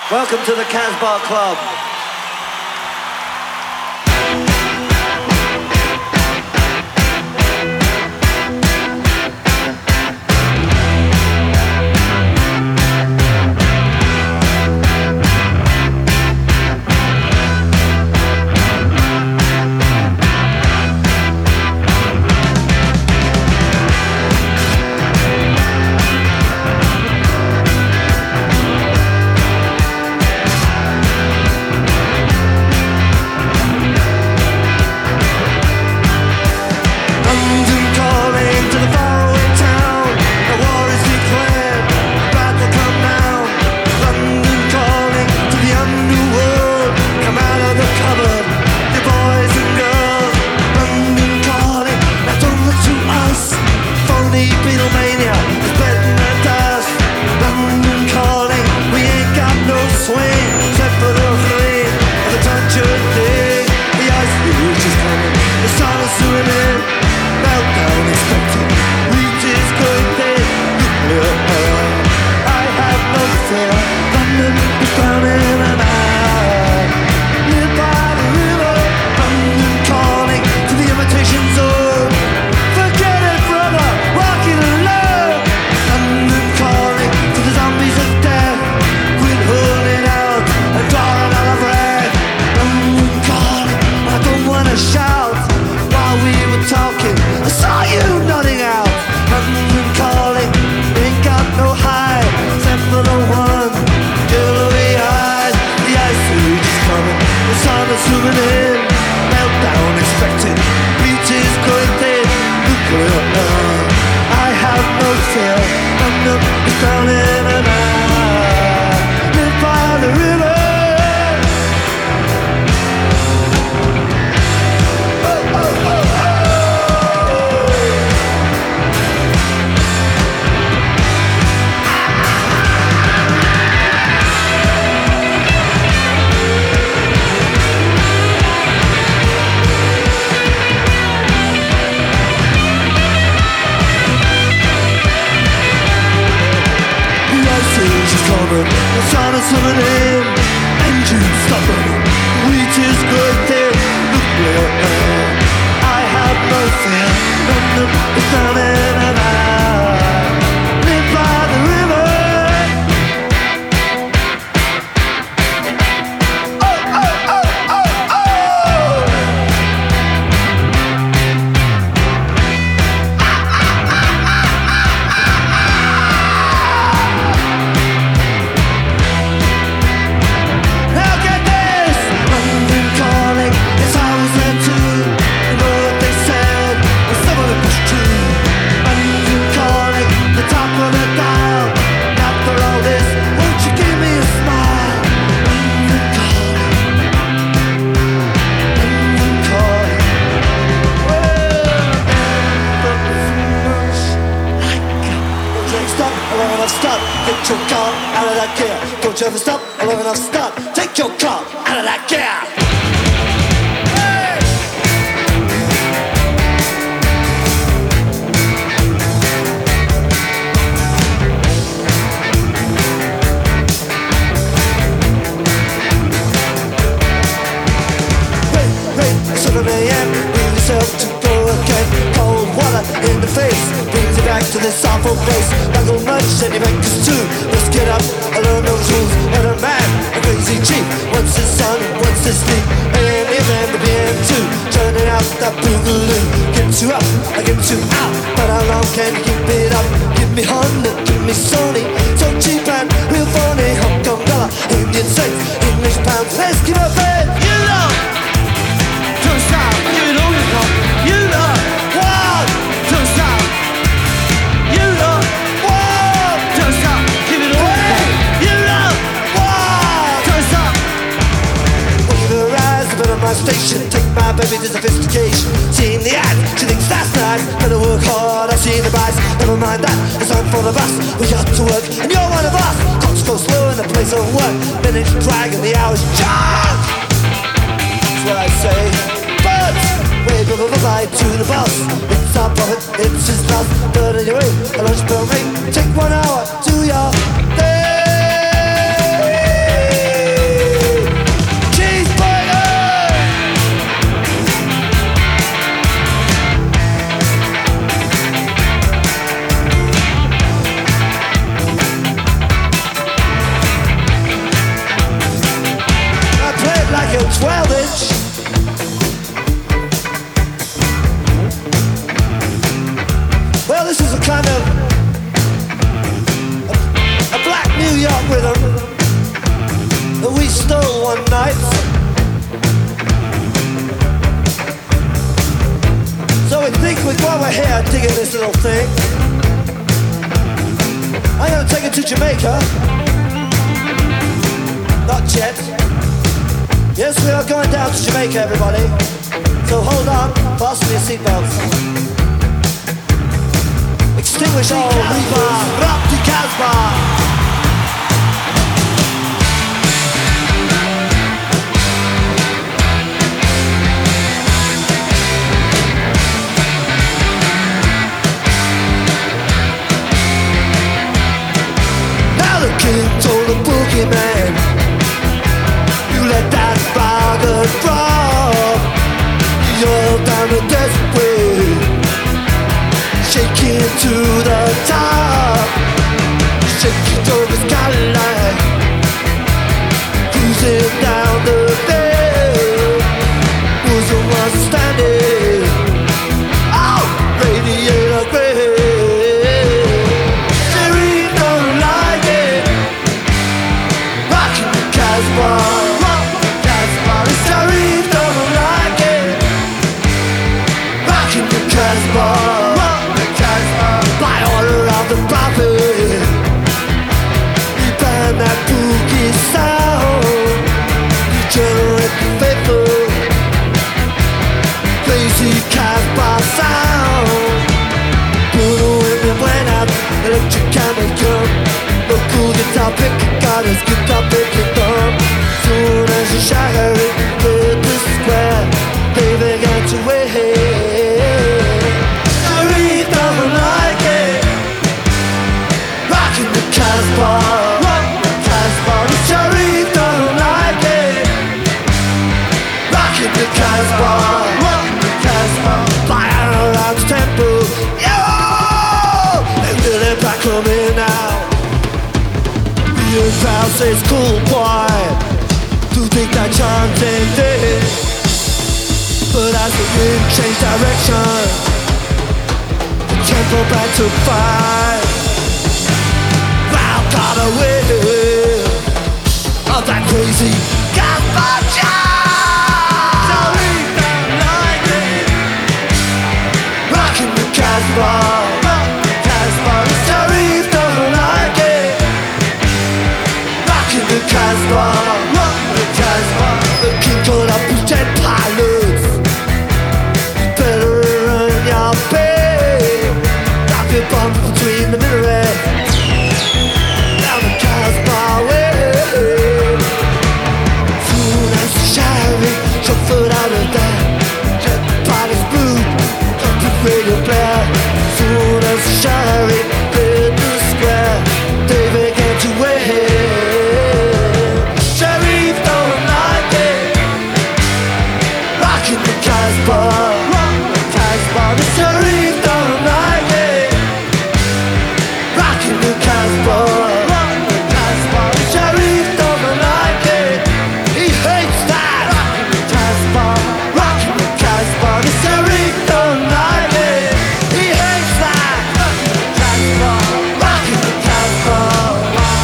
Welcome to the Casbah Club. Take 1 hour to your day. nights. So we think while we're here digging this little thing, I'm gonna take it to Jamaica. Not yet. Yes, we are going down to Jamaica, everybody. So hold on, fasten your seatbelts. Extinguish all rebar, rock the Casbah. The king told the boogeyman, you let that bargain drop. You're down the desert way, shaking to the top. Shaking over Cadillac, cruising down the bay. Was the one standing, oh, radiator gray. By order of the prophet, we ban that boogie sound. Degenerate faithful, crazy Casbah sound. Put away the went out, electric camel come. No cool guitar pick, got his guitar picking thumb. Soon as you share it with the square, they began to wait. Casbah, Casbah, the Sharif don't like it. Rockin' the Casbah, Casbah, fire around the temple. Yo, they really back on me now. The crowd says, cool boy, to think that chanting this. But as the wind changed direction, the temple back to fire. Got away of that crazy Casbah child. So we don't like it. Rockin' the Casbah, Casbah. So we don't like it. Rockin' the Casbah, Casbah. The king called up his 10 pilots. You better earn your pay. Drop your bump between the minarets. Foot out of that jet body's blue, come to radio blare. Soon as the chariot hit the square, they began to wait. Sharif don't like it. Rockin' the Casbah, Casbah. The Sharif don't like it. Rockin' the Casbah, Casbah. The Sharif don't like it. He hates that. Rockin' the Casbah, the Sharif don't like it. He hates that. Casbah, rockin' the Casbah.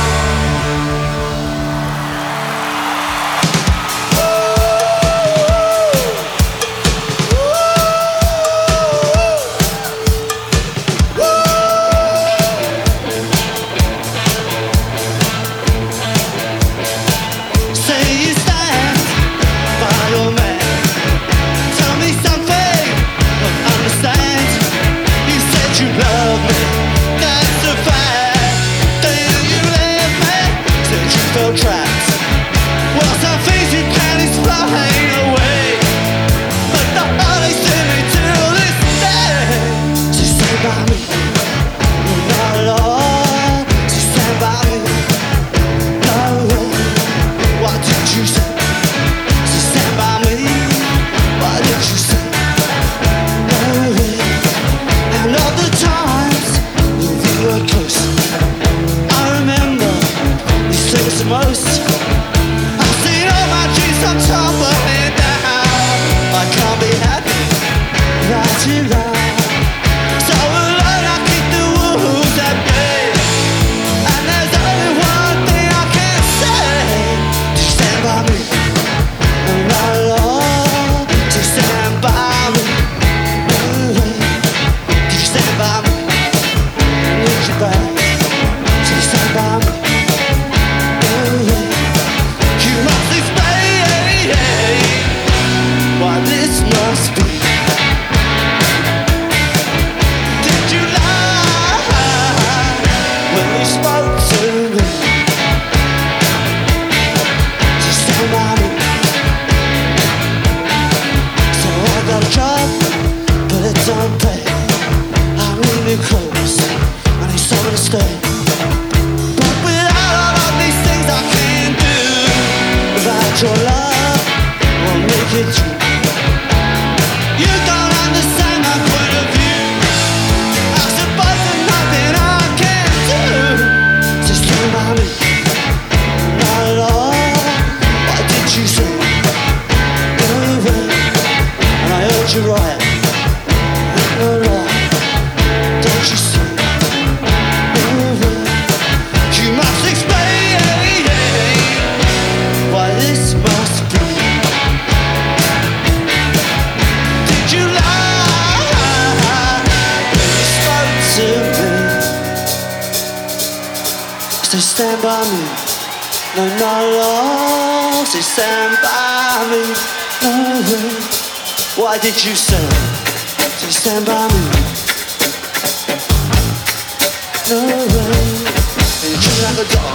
Say you stand by your man. Tell me something, don't understand. You said you love me, that's a fact. Then you left me, said you felt trapped. Well, some things you can't explain away, but the only thing me till this day. She stand by me, you're not alone. She stand by me, no way. What did you say? She stand by me. What did you say? No way. And all the times we were close, I remember these things the most. I've seen all my dreams on top of me down. I can't be happy without you, love. So alone I keep the wolves at bay. And there's only one thing I can say. Just stand by me. by me. So I got a job, but it don't pay. I need new clothes, I need somewhere to stay. But without all of these things I can't do, without your love, won't make it true. You don't understand my point of view. I suppose there's nothing I can do. So stand by me. Not at all. What did you say? No way. And I heard you right. No lie. Don't you see? No way. You must explain why this must be. Did you lie when you spoke to me? Say stand by me. No, not at all. Say stand by me. No way. Why did you say? Say stand by me. No way. And you treat me like a dog.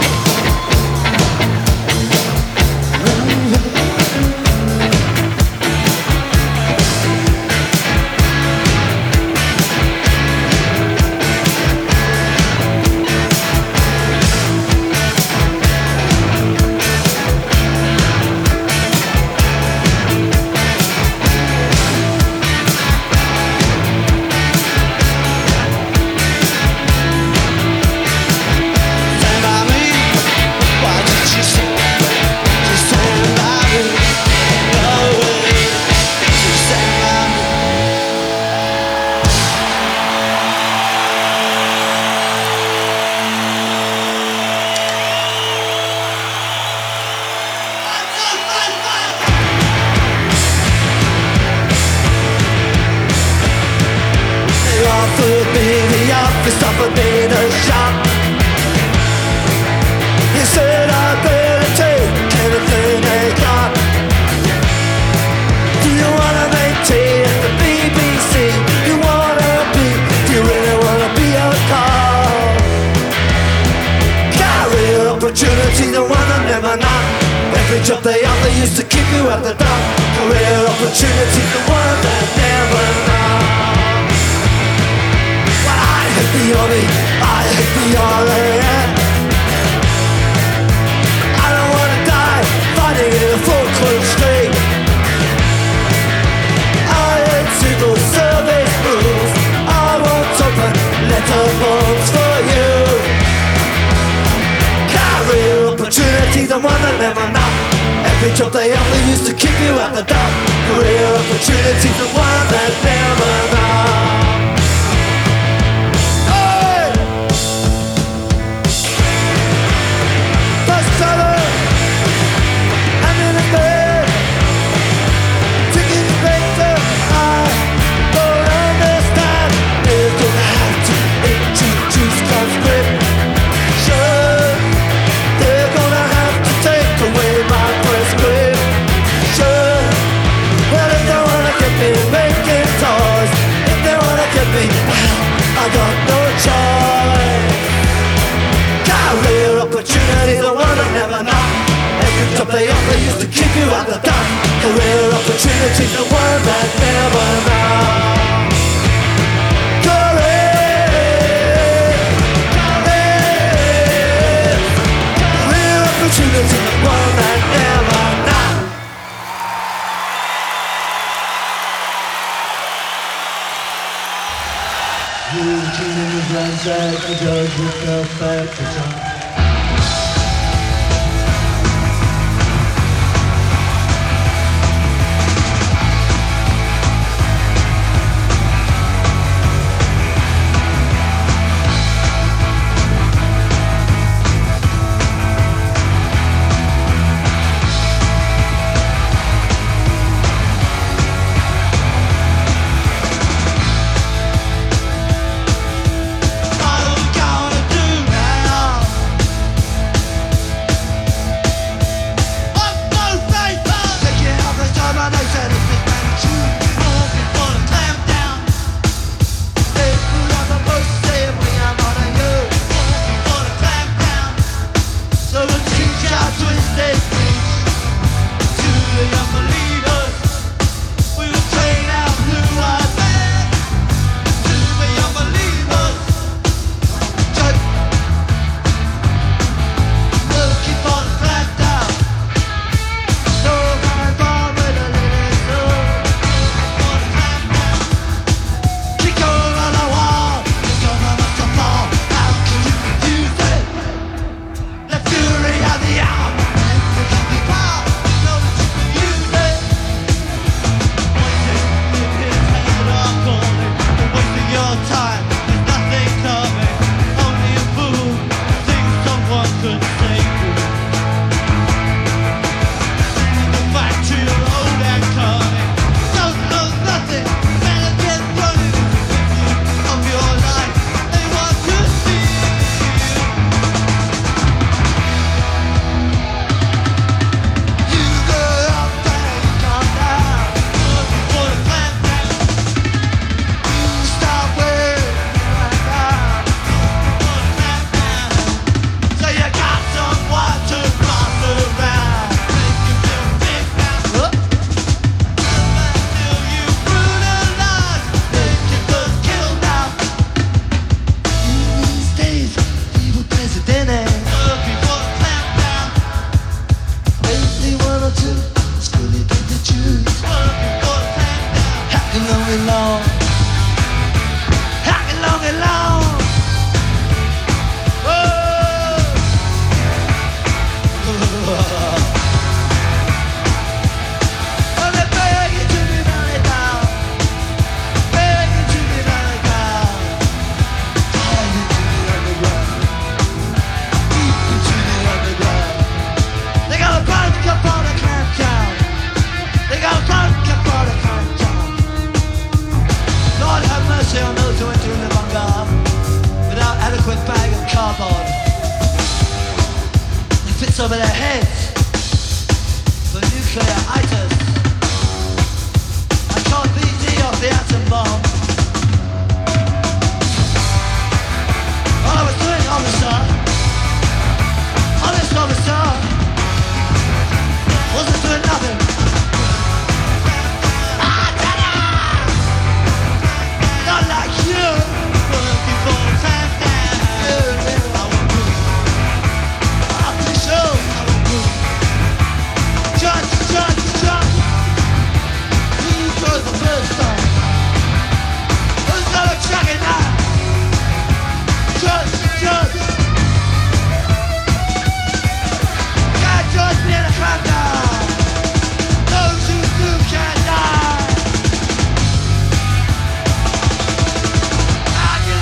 No way. Stand by me. Why did you say? Just stand by me. No way. Just stand by me. They offered me the office, offered me the shop. He said I better take anything they got. Do you wanna make tea at the BBC? Do you really wanna be a call? Career opportunity, the one that never knock. Every job they offer used to keep you at the dock. Career opportunity, the one that never knock. Well, I hate the army, I hate the RAF. I don't wanna die fighting in a full clothes street. I hate civil service rules. I won't open letterbox for you. Career opportunity, the one that never knock. Every job they offer used to keep you at the dock. Career opportunity, the one that never knock. Hey! First color, I'm in the bed. Ticket later, I don't understand. They're gonna have to introduce conscription. They're gonna have to take away my prescription. Well, if they wanna get me making toys, if they wanna get me, well, I got no choice. Career opportunity, the one that never knock. Every job they offer used to keep you at the dock. Career opportunity, the one that never knock. Career opportunity, the one that never knock. Eugene is ransacked, the judge with the fact. What are we gonna do now? nuclear-itis. I called BD off the atom bomb. All I was doing, officer, honest officer, wasn't doing nothing. Not like you. Working for time now. I want to. I think so. Judge. Who goes the first time? Who's got a jacket now? Judge. God, judge me in a crackdown. Those who do can die. I can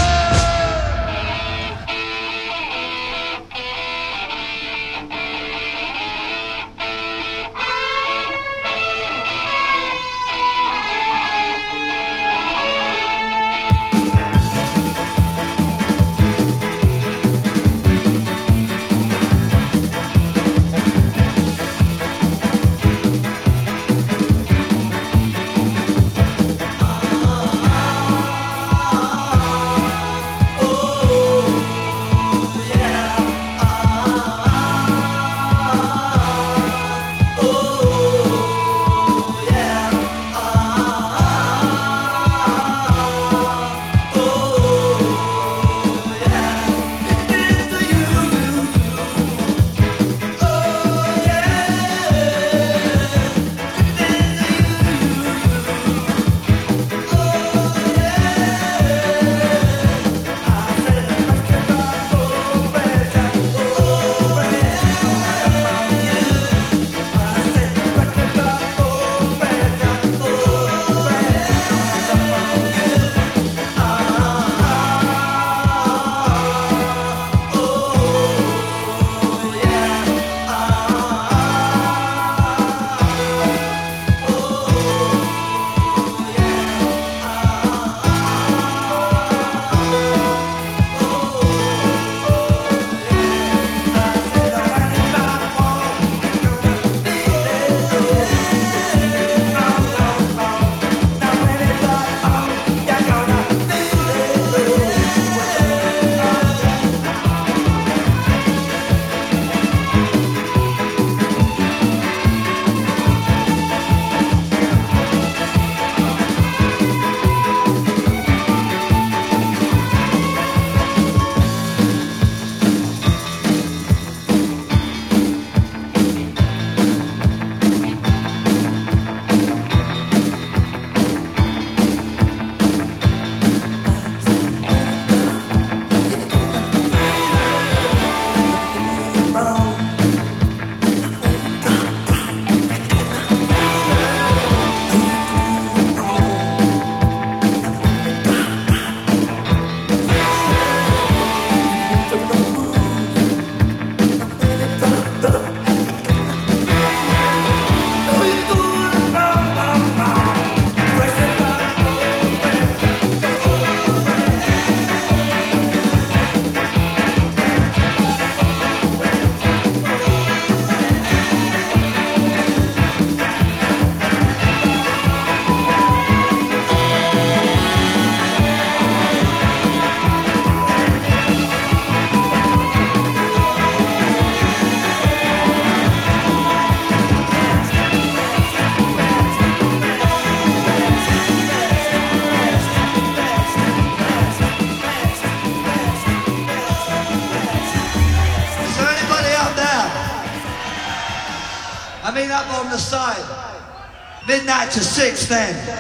up on the side. Midnight to 6 then. 1,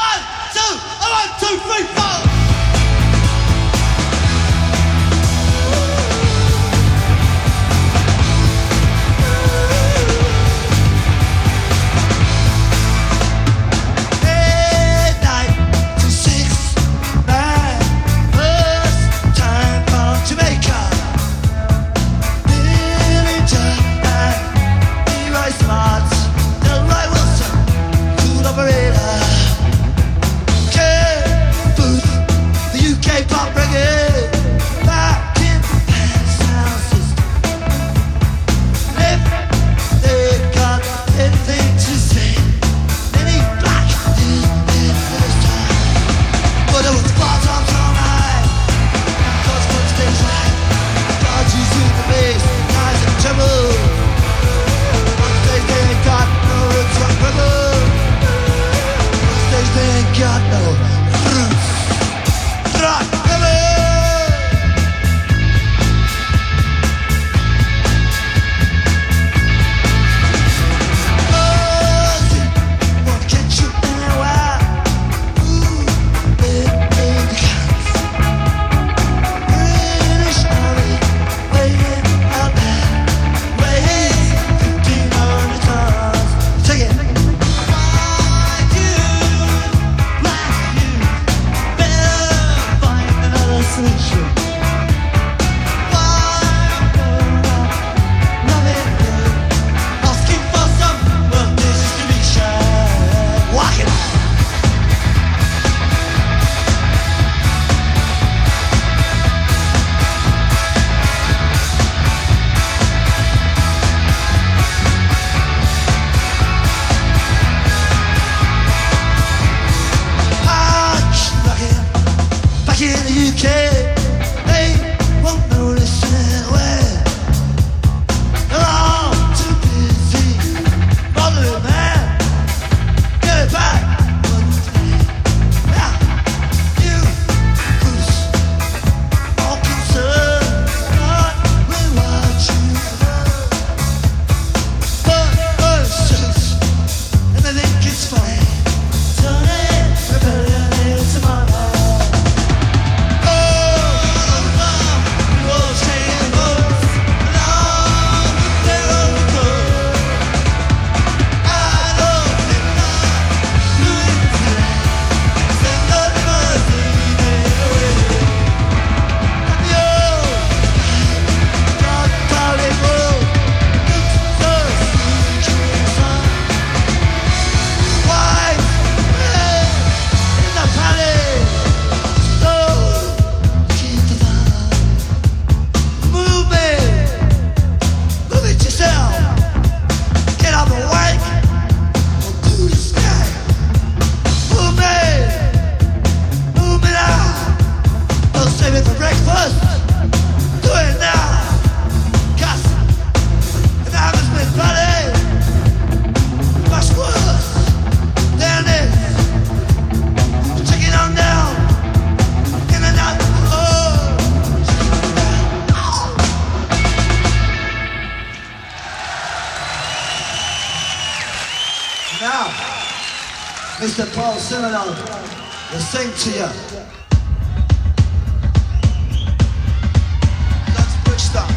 2, 3, 4. Operator, care, booth, Now, Mr. Paul Simonon will sing to you. That's Brixton.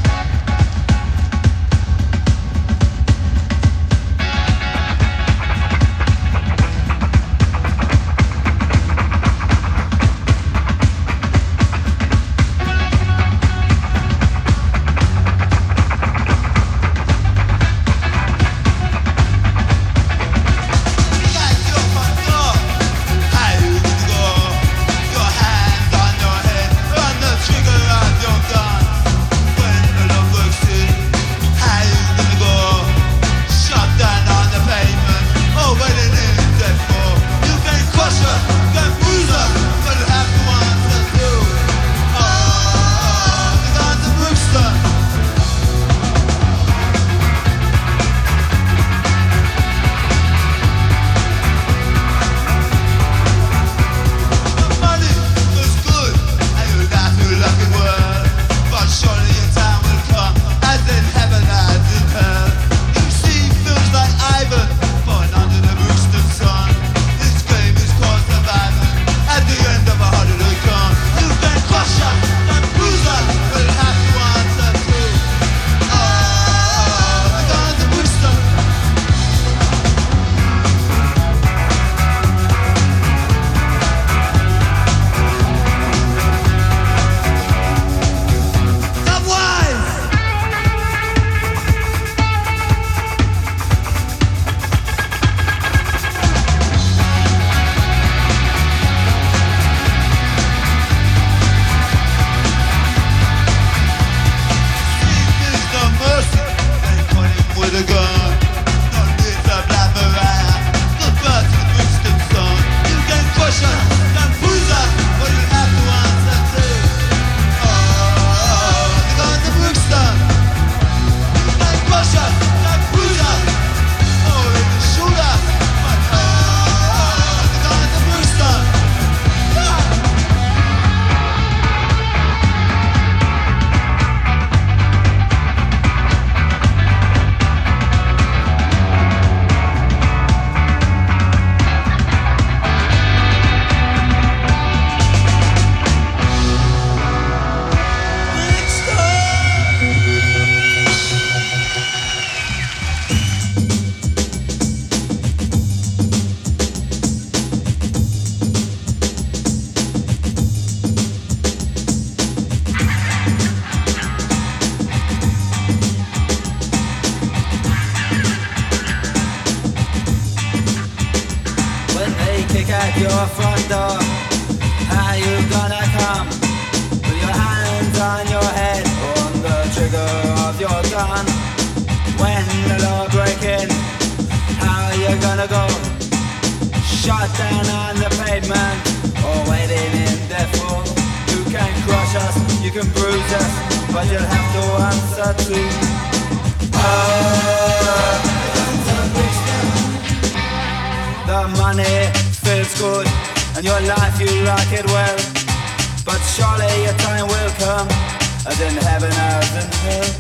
Your front door, how you gonna come? With your hands on your head, on the trigger of your gun. When the law break in, how you gonna go? Shot down on the pavement, or waiting in death row. You can crush us, you can bruise us, but you'll have to answer to. The money feels good, and your life you rock it well. But surely your time will come, as in heaven as in hell.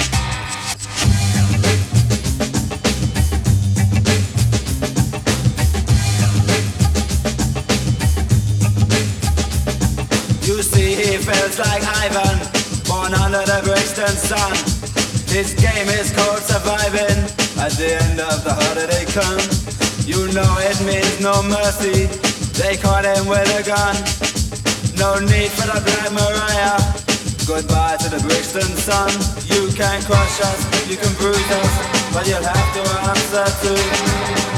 You see he feels like Ivan, born under the Brixton sun. His game is called surviving, at the end of the holiday come. You know it means no mercy, they caught him with a gun. No need for the Black Mariah, goodbye to the Brixton sun. You can crush us, you can bruise us, but you'll have to answer to.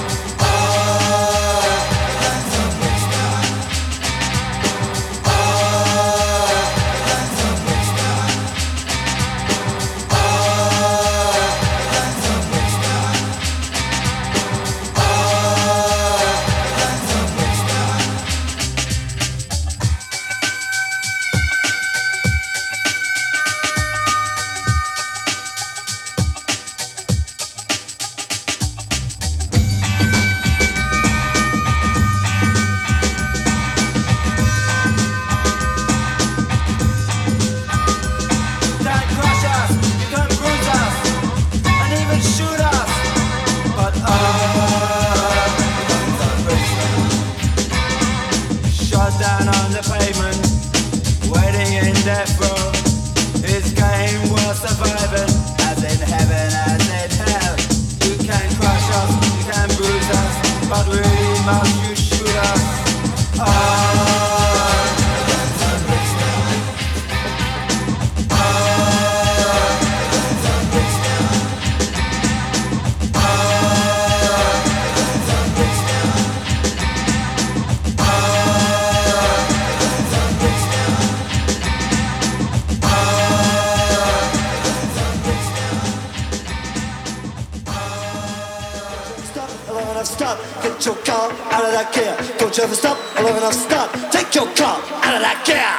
mouth, you shooter. Stop, get your car out of that gear. Don't you ever stop, long enough, stop. Take your car out of that gear.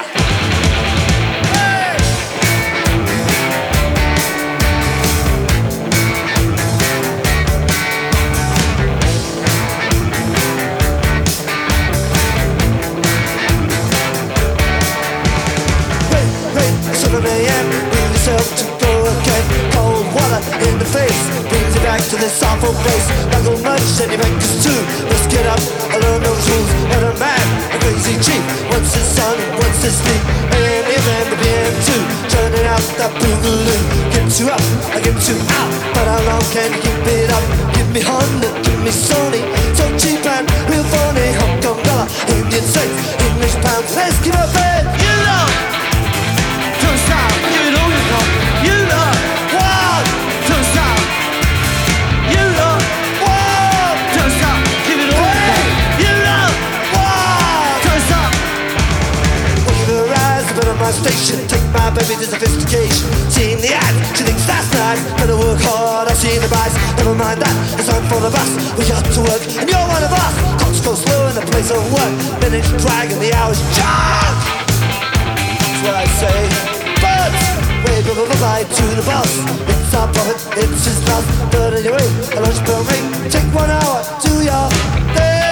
Wait, 7 a.m. Bring yourself to go again. Cold water in the face brings you back to this awful place. Not much, and you make us too. Let's get up and learn those rules. What a man, a crazy chief. What's his son, what's his sleep? AM, FM, the PM2. Turning out that boogaloo. Get you up, I get you out. But how long can you keep it up? Give me Honda, give me Sony. So cheap and real phony. Hong Kong dollar, Indian cents, English pounds. Let's give a bed. You know, don't stop, you know, you know. One, don't stop. You know, one, don't stop. Give it away. You know, one, don't stop. Looking for a rise, but on my station, take my baby to sophistication. Seeing the ad, she thinks that's nice. Better work hard, I see the price. Never mind that, it's on for the bus. We got to work, and you're one of us. Clocks go slow in the place of work. Minutes drag and the hours jog. That's what I say. But wave of a bye to the boss. It's our profit, it's his loss. But anyway, a lunch bell ring. Take 1 hour to your day.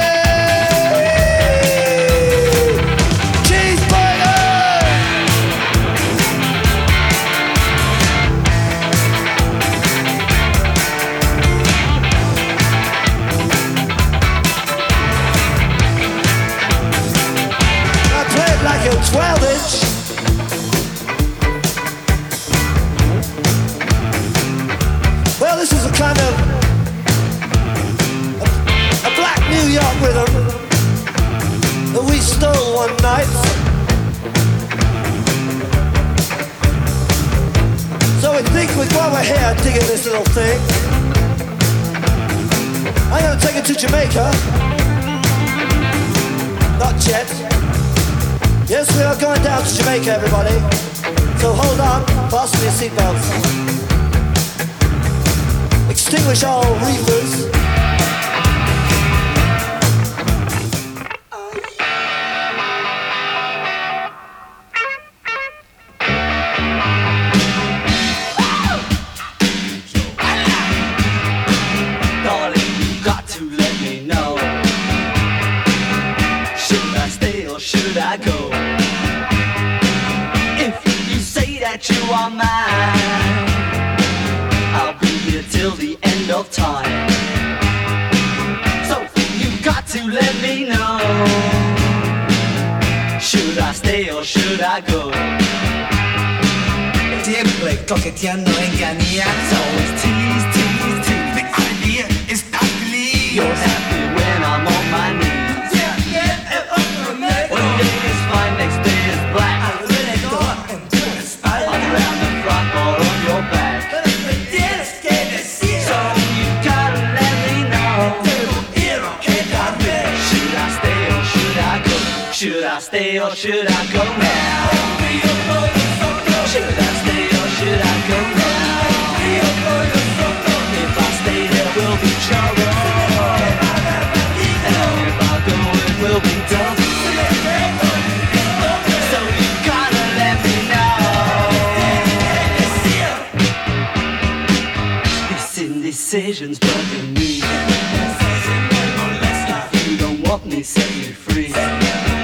Cheeseburger! I play it like a 12-inch. Well, this is a kind of a black New York rhythm that we stole one night. So we think while we're here digging this little thing, I'm gonna take it to Jamaica. Not yet. Yes, we are going down to Jamaica, everybody. So hold on, fasten your seatbelts. Extinguish all reefers. Darling, you got to let me know. Should I stay or should I go? If you say that you are mine, I'll be here till the end of time. So you got to let me know. Should I stay or should I go? Siempre coqueteando, engañando. Always tease, tease, tease. The idea is not believe. You're happy when I'm on my knees. One day is fine, next day is black. Around the front or on your back. So you gotta let me know. Should I stay or should I go? Should I stay or should I go now? Should I stay or should I go now? If I stay there will be trouble, and if I go it will be double. So you gotta let me know. These indecisions bugging me. If you don't want me, set me free.